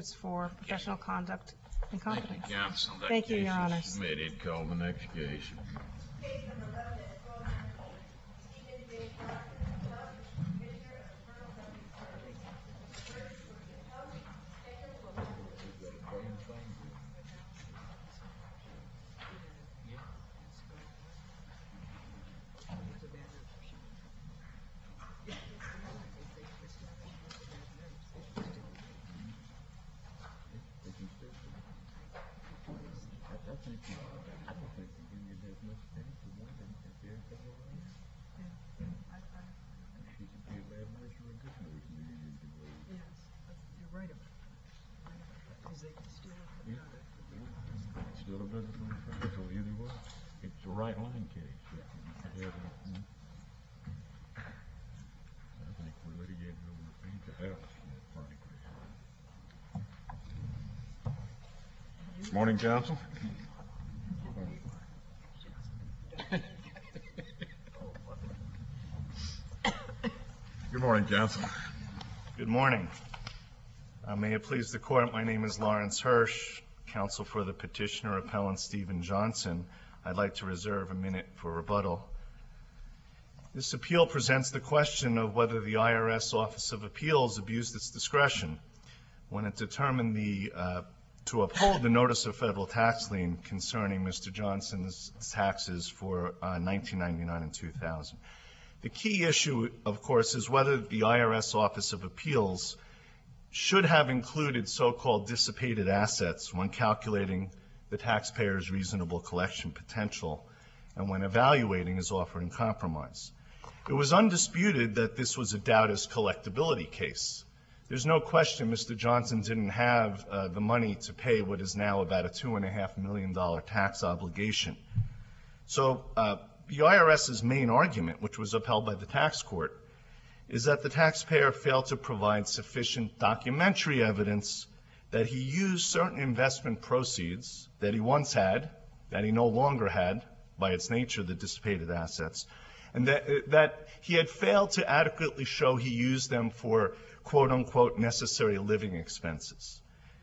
for professional conduct and competence. Thank you, counsel. That Thank you, case Your is Honors. submitted. Call the next case. It's a right line case. I think we're litigating over the else, frankly. Morning, counsel. Good morning, counsel. Good morning. May it please the court, my name is Lawrence Hirsch, counsel for the petitioner appellant Stephen Johnson. I'd like to reserve a minute for rebuttal. This appeal presents the question of whether the IRS Office of Appeals abused its discretion when it determined to uphold the notice of federal tax lien concerning Mr. Johnson's taxes for 1999 and 2000. The key issue, of course, is whether the IRS Office of Appeals should have included so-called dissipated assets when calculating the taxpayer's reasonable collection potential and when evaluating his offer in compromise. It was undisputed that this was a doubters collectability case. There's no question Mr. Johnson didn't have the money to pay what is now about a $2.5 million tax obligation. So the IRS's main argument, which was upheld by the tax court, is that the taxpayer failed to provide sufficient documentary evidence that he used certain investment proceeds that he once had, that he no longer had, by its nature, the dissipated assets, and that he had failed to adequately show he used them for quote-unquote necessary living expenses.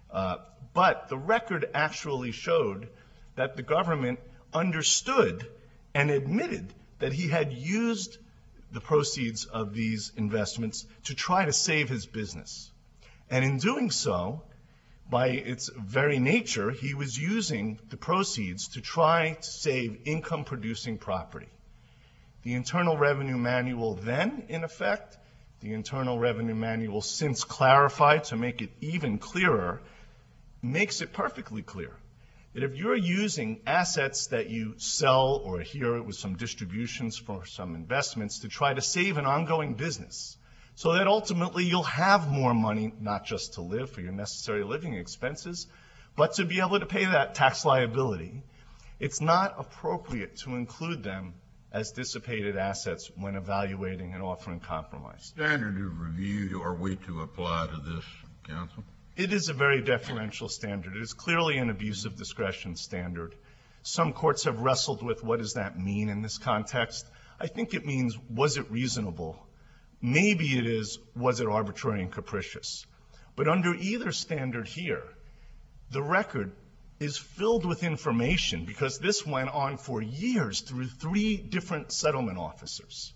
But the record actually showed that the government understood and admitted that he had used the proceeds of these investments to try to save his business. And in doing so, by its very nature, he was using the proceeds to try to save income-producing property. The Internal Revenue Manual then, in effect, the Internal Revenue Manual since clarified to make it even clearer, makes it perfectly clear that if you're using assets that you sell, or here with some distributions for some investments, to try to save an ongoing business, so that ultimately you'll have more money, not just to live for your necessary living expenses, but to be able to pay that tax liability, it's not appropriate to include them as dissipated assets when evaluating and offering compromise. Standard of review are we to apply to this, counsel? It is a very deferential standard. It is clearly an abuse of discretion standard. Some courts have wrestled with what does that mean in this context. I think it means, was it reasonable? Maybe it is, was it arbitrary and capricious? But under either standard here, the record is filled with information, because this went on for years through 3 different settlement officers.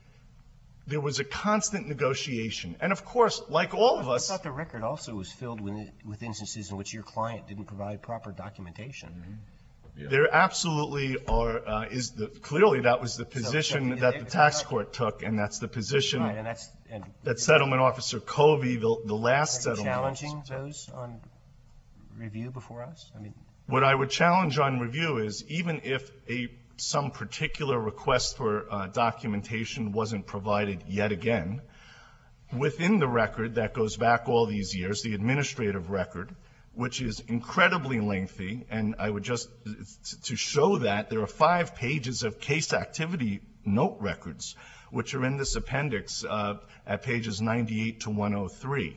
There was a constant negotiation. And of course, like all of us— I thought the record also was filled with instances in which your client didn't provide proper documentation. Mm-hmm. Yeah. There absolutely are, clearly that was the position that the tax court took, and that's the position that Settlement Officer Covey, the last settlement officer, challenging those on review before us? I mean, what I would challenge on review is, even if some particular request for documentation wasn't provided yet again, within the record that goes back all these years, the administrative record, which is incredibly lengthy, and I would just, to show that, there are 5 pages of case activity note records, which are in this appendix at pages 98 to 103.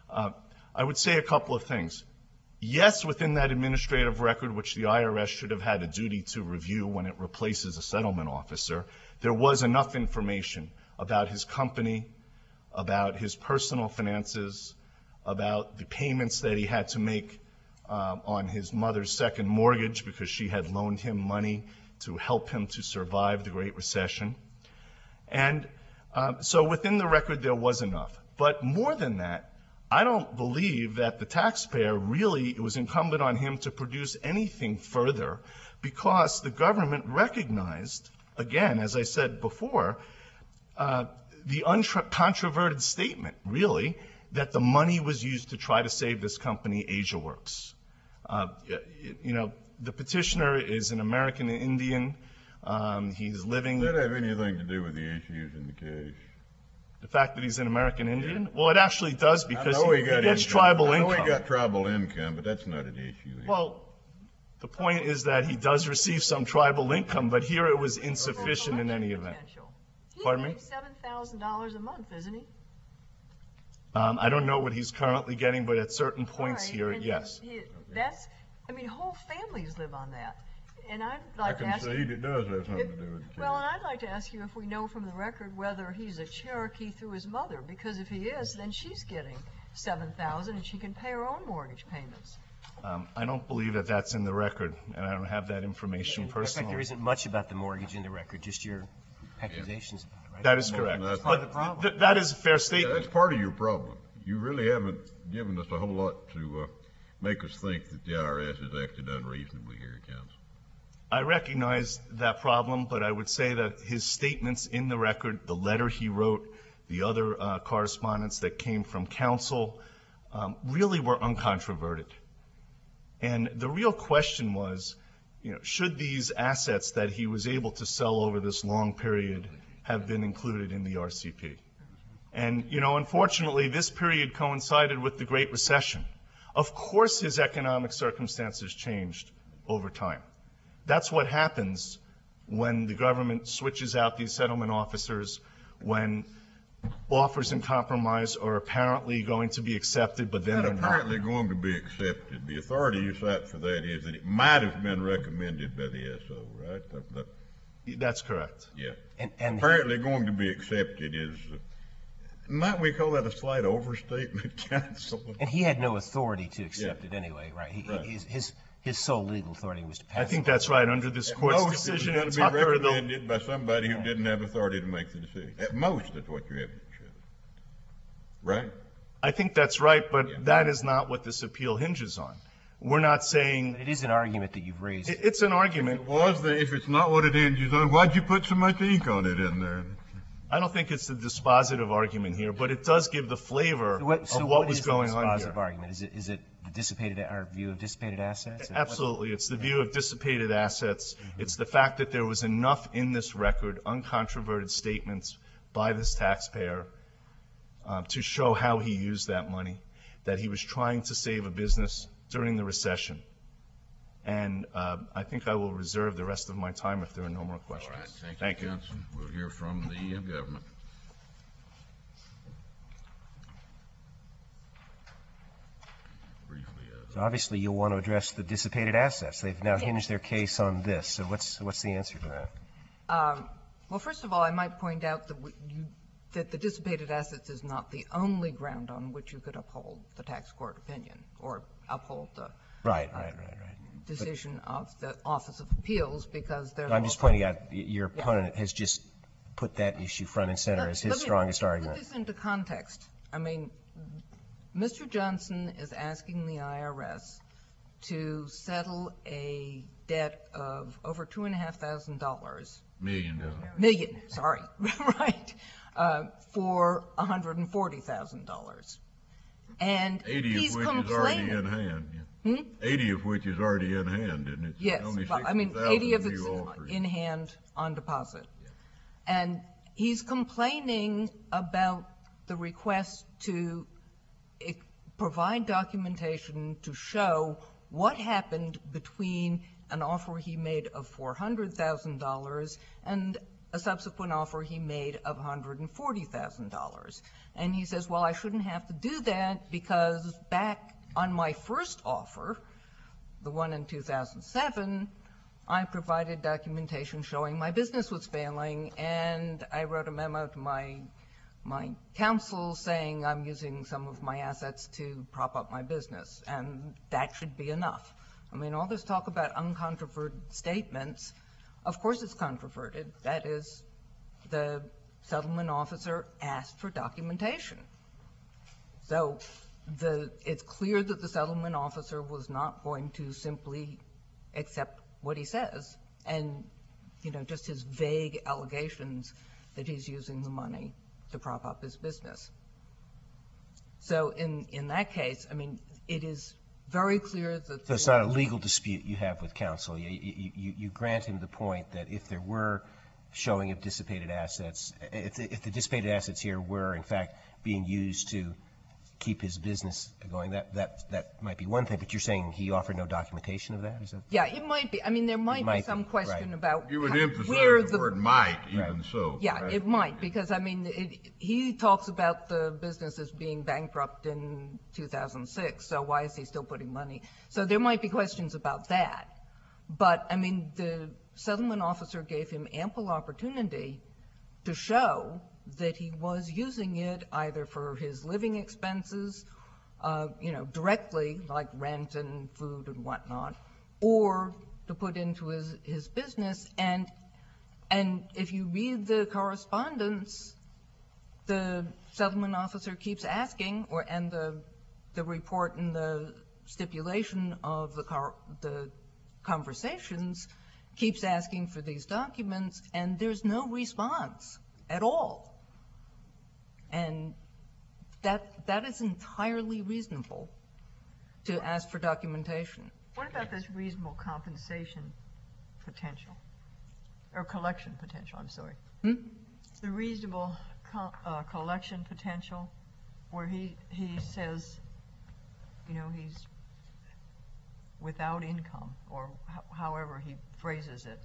I would say a couple of things. Yes, within that administrative record, which the IRS should have had a duty to review when it replaces a settlement officer, there was enough information about his company, about his personal finances, about the payments that he had to make on his mother's second mortgage because she had loaned him money to help him to survive the Great Recession. And so within the record there was enough. But more than that, I don't believe that the taxpayer really, it was incumbent on him to produce anything further because the government recognized, again, as I said before, the uncontroverted statement, really, that the money was used to try to save this company, AsiaWorks. The petitioner is an American Indian. He's living... Does that have anything to do with the issues in the case? The fact that he's an American Indian? Well, it actually does because he gets income. tribal income. I know he got tribal income, but that's not an issue. Well, the point is that he does receive some tribal income, but here it was insufficient in any event. Pardon me? He's $7,000 a month, isn't he? I don't know what he's currently getting, but at certain points Right, here, and yes. Whole families live on that. And I'd I like to ask you. concede it does have something to do with the case. Well, and I'd like to ask you if we know from the record whether he's a Cherokee through his mother, because if he is, then she's getting $7,000 and she can pay her own mortgage payments. I don't believe that that's in the record, and I don't have that information In fact, there personally. isn't much about the mortgage in the record, just your accusations about it, right? That is correct. That's part of the But problem. that is a fair Yeah, statement. that's part of your problem. You really haven't given us a whole lot to make us think that the IRS has acted unreasonably here, counsel. I recognize that problem, but I would say that his statements in the record, the letter he wrote, the other correspondence that came from counsel, really were uncontroverted. And the real question was, should these assets that he was able to sell over this long period have been included in the RCP? And, unfortunately, this period coincided with the Great Recession. Of course his economic circumstances changed over time. That's what happens when the government switches out these settlement officers, when offers in compromise are apparently going to be accepted, but then Not they're not. apparently going to be accepted. The authority you cite for that is that it might have been recommended by the SO, right? That's correct. Yeah. And Apparently going to be accepted is, might we call that a slight overstatement, counsel? And he had no authority to accept Yeah. it anyway, right? Right. His sole legal authority was to pass I think it. that's right. Under this court's Most, it was decision going in to be Tucker, recommended by somebody who didn't have authority to make the decision. At most, that's what your evidence shows. Right? I think that's right, but Yeah. that is not what this appeal hinges on. We're not saying But it is an argument that you've raised. it's an argument. If it's not what it hinges on, why'd you put so much ink on it in there? I don't think it's the dispositive argument here, but it does give the flavor So of what was is going the on dispositive here. argument? Is it our view of dissipated assets? Absolutely. It's the view of dissipated assets. It's the fact that there was enough in this record, uncontroverted statements by this taxpayer, to show how he used that money, that he was trying to save a business during the recession. And I think I will reserve the rest of my time if there are no more questions. All right, Thank you. counsel. We'll hear from the government. Briefly, So obviously you'll want to address the dissipated assets. They've now hinged their case on this. So what's the answer to that? Well, first of all, I might point out that the dissipated assets is not the only ground on which you could uphold the tax court opinion or uphold the Right. decision of the Office of Appeals, because there's I'm just pointing out your opponent has just put that issue front and center as his strongest argument. Put this into context. I mean, Mr. Johnson is asking the IRS to settle a debt of over $2,500. Million, sorry, right, for $140,000. And 80 he's of which is already in complaining. hand. 80 of which is already in hand, and it's Yes, only but, I mean, 60,000 80 of it's you offered. in hand on deposit. And he's complaining about the request to provide documentation to show what happened between an offer he made of $400,000 and a subsequent offer he made of $140,000. And he says, well, I shouldn't have to do that because back on my first offer, the one in 2007, I provided documentation showing my business was failing, and I wrote a memo to my my counsel saying I'm using some of my assets to prop up my business, and that should be enough. I mean, all this talk about uncontroverted statements, of course it's controverted. That is, the settlement officer asked for documentation. So it's clear that the settlement officer was not going to simply accept what he says and, just his vague allegations that he's using the money to prop up his business. So in that case, I mean, it is very clear that... So it's not a legal dispute you have with counsel. You grant him the point that if there were showing of dissipated assets, if the dissipated assets here were, in fact, being used to keep his business going, that might be one thing, but you're saying he offered no documentation of that? Is that? Yeah, it might be. I mean, there might be some question right. about You would where emphasize the word might, even Right. so. Yeah, it might, because, I mean, he talks about the business as being bankrupt in 2006, so why is he still putting money? So there might be questions about that. But, I mean, the settlement officer gave him ample opportunity to show that he was using it either for his living expenses, directly, like rent and food and whatnot, or to put into his business. And if you read the correspondence, the settlement officer keeps asking, and the report and the stipulation of the conversations keeps asking for these documents, and there's no response at all. And that is entirely reasonable to ask for documentation. What about this reasonable compensation potential? Or collection potential, I'm sorry. The reasonable collection potential, where he says, he's without income, or however he phrases it.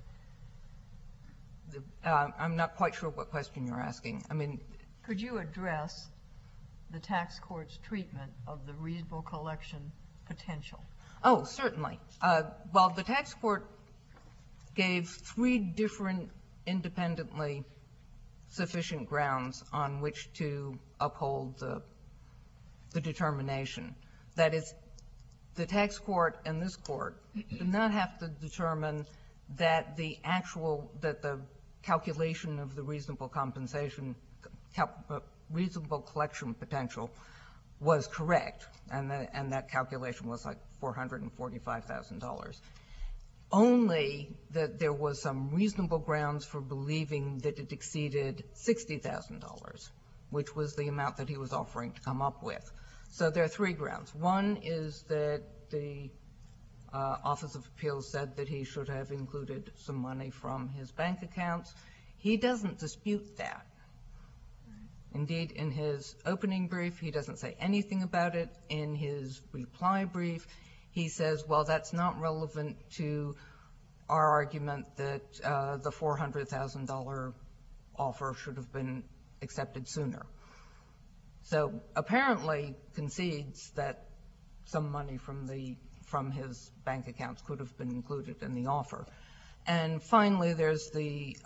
I'm not quite sure what question you're asking. I mean, could you address the tax court's treatment of the reasonable collection potential? Oh, certainly. Well, the tax court gave 3 different independently sufficient grounds on which to uphold the determination. That is, the tax court and this court did not have to determine that the calculation of the reasonable compensation, reasonable collection potential was correct, and that calculation was like $445,000. Only that there was some reasonable grounds for believing that it exceeded $60,000, which was the amount that he was offering to come up with. So there are 3 grounds. One is that the Office of Appeals said that he should have included some money from his bank accounts. He doesn't dispute that. Indeed, in his opening brief, he doesn't say anything about it. In his reply brief, he says, well, that's not relevant to our argument that the $400,000 offer should have been accepted sooner. So apparently concedes that some money from his bank accounts could have been included in the offer. And finally, there's the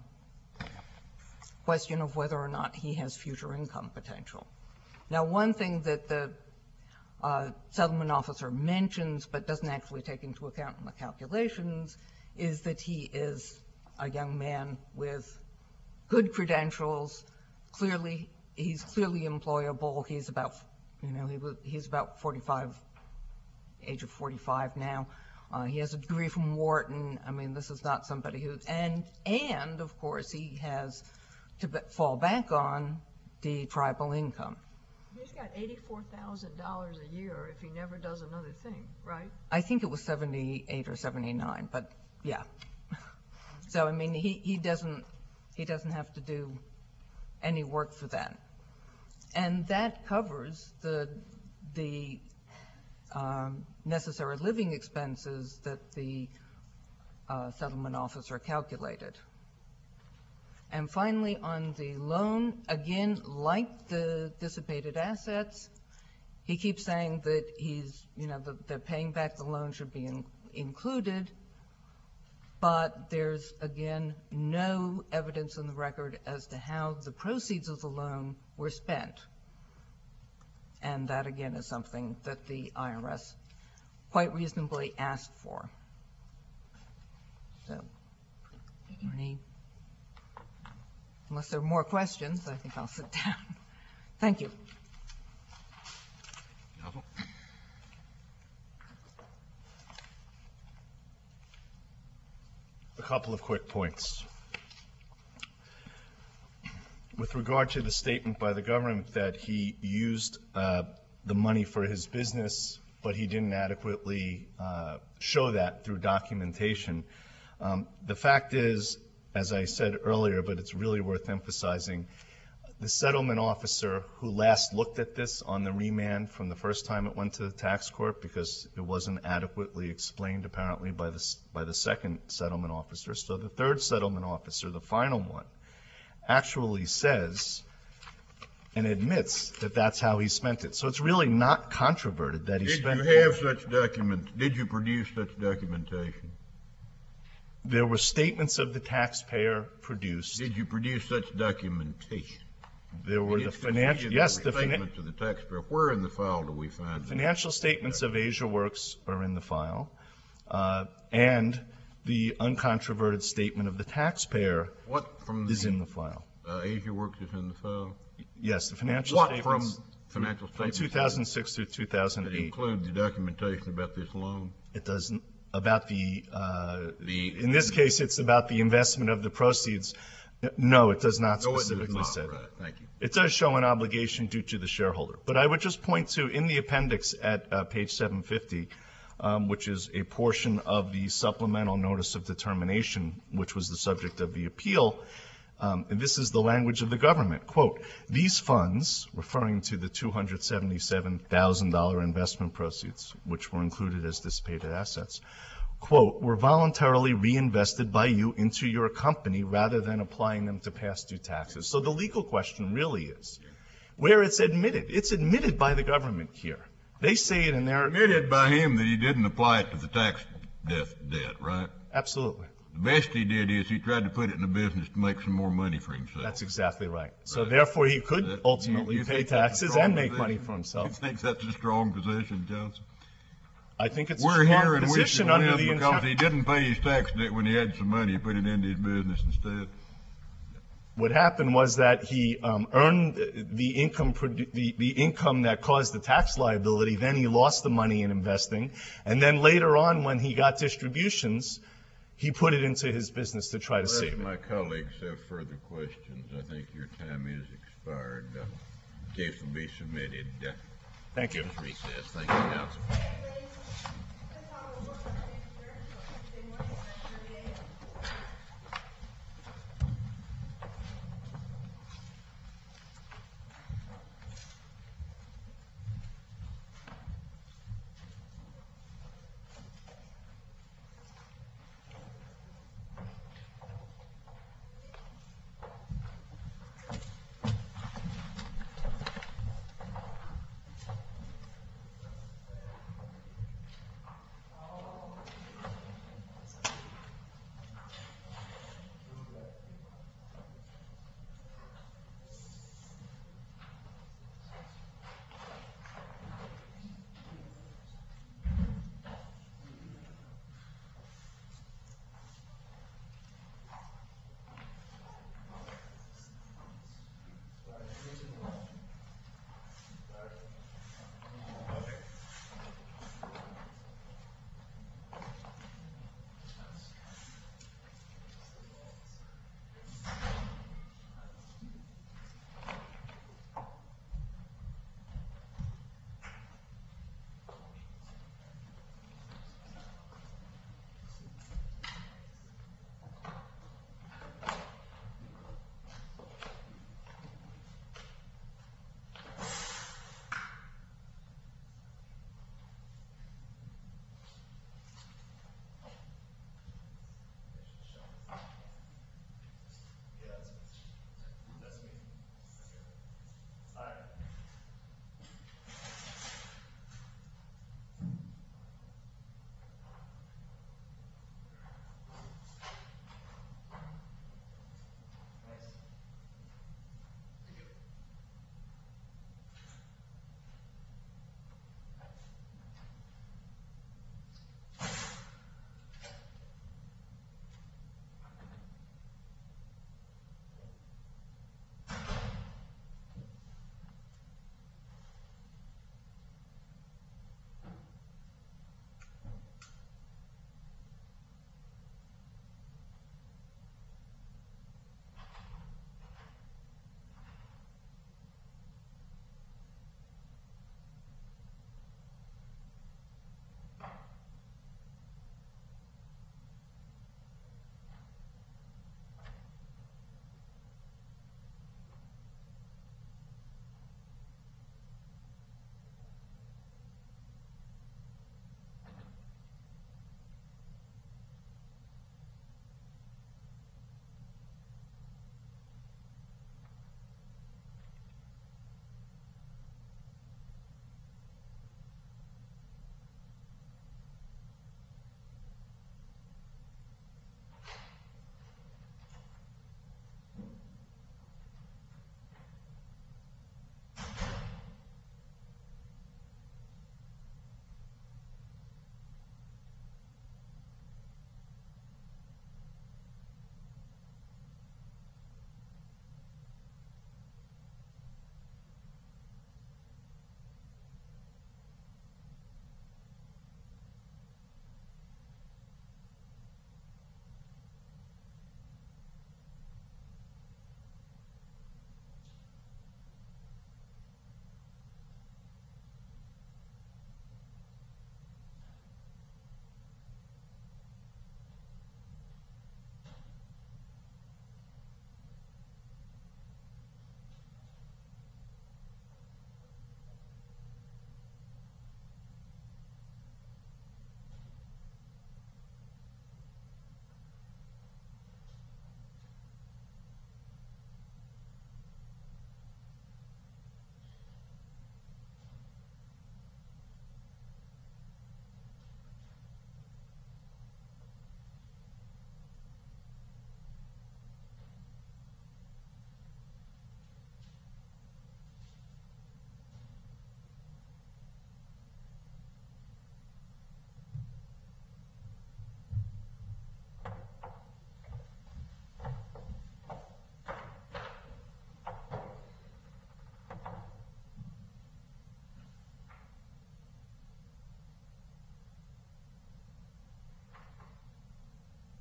question of whether or not he has future income potential. Now, one thing that the settlement officer mentions but doesn't actually take into account in the calculations is that he is a young man with good credentials. He's clearly employable. He's about, he's about 45, age of 45 now. He has a degree from Wharton. I mean, this is not somebody who, and of course, he has to fall back on the tribal income. He's got $84,000 a year if he never does another thing, right? I think it was 78 or 79, but yeah. So I mean, he doesn't have to do any work for that, and that covers the necessary living expenses that the settlement officer calculated. And finally, on the loan, again, like the dissipated assets, he keeps saying that he's, that paying back the loan should be included. but there's, again, no evidence in the record as to how the proceeds of the loan were spent. And that, again, is something that the IRS quite reasonably asked for. So, unless there are more questions, I think I'll sit down. Thank you. A couple of quick points. With regard to the statement by the government that he used the money for his business, but he didn't adequately show that through documentation, the fact is, as I said earlier, but it's really worth emphasizing, the settlement officer who last looked at this on the remand from the first time it went to the tax court, because it wasn't adequately explained apparently by the second settlement officer. So the third settlement officer, the final one, actually says and admits that that's how he spent it. So it's really not controverted that he spent it. Did you have such documents? Did you produce such documentation? There were statements of the taxpayer produced. Did you produce such documentation? There were the financial, yes, the statements of the taxpayer. Where in the file do we find them? Financial statements of Asia Works are in the file, and the uncontroverted statement of the taxpayer is in the file. Asia Works is in the file? Yes, the financial What statements. from financial statements? From 2006 through 2008. Did it include the documentation about this loan? It doesn't. About in this case, it's about the investment of the proceeds. No, it does not specifically say that. Right. Thank you. It does show an obligation due to the shareholder. But I would just point to, in the appendix at page 750, which is a portion of the supplemental notice of determination, which was the subject of the appeal, and this is the language of the government. Quote, these funds, referring to the $277,000 investment proceeds, which were included as dissipated assets, quote, were voluntarily reinvested by you into your company rather than applying them to past due taxes. So the legal question really is where it's admitted. It's admitted by the government here. They say it in their... Admitted by him that he didn't apply it to the tax debt, right? Absolutely. The best he did is he tried to put it in a business to make some more money for himself. That's exactly right. So therefore he could ultimately pay taxes and make money for You himself. think that's a strong position, Johnson? I think it's We're a here strong and we position should under win the because he didn't pay his tax debt when he had some money. He put it into his business instead. What happened was that he earned the income that caused the tax liability. Then he lost the money in investing. And then later on, when he got distributions, he put it into his business to try to save it. My colleagues have further questions. I think your time is expired. Case will be submitted. Thank you. Recess. Thank you, Counsel.